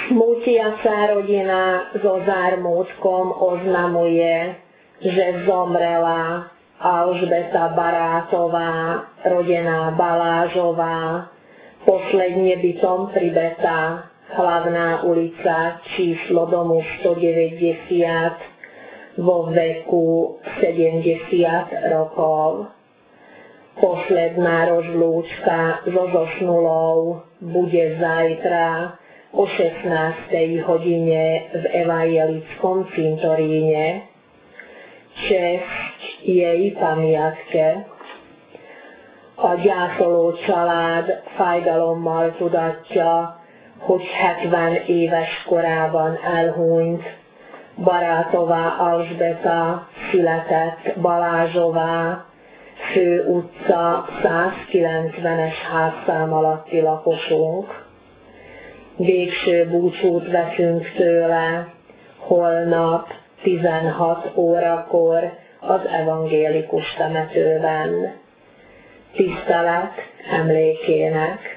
Smútia sa rodina so zármútkom, oznamuje, že zomrela Alžbeta Barátová, rodená Balážová, posledne bytom pribretá, Hlavná ulica, číslo domu 190, vo veku 70 rokov. Posledná rozlúčka so zosnulou bude zajtra o 16. hodine v evanjelickom cintoríne. Česť jej pamiatke. A gyászoló család fájdalommal tudatja, hogy 70 éves korában elhunyt Barátová Alžbeta, született Balázsová, Fő utca 190-es házszám alatti lakosunk. Végső búcsút veszünk tőle holnap 16 órakor az evangélikus temetőben. Tisztelet emlékének.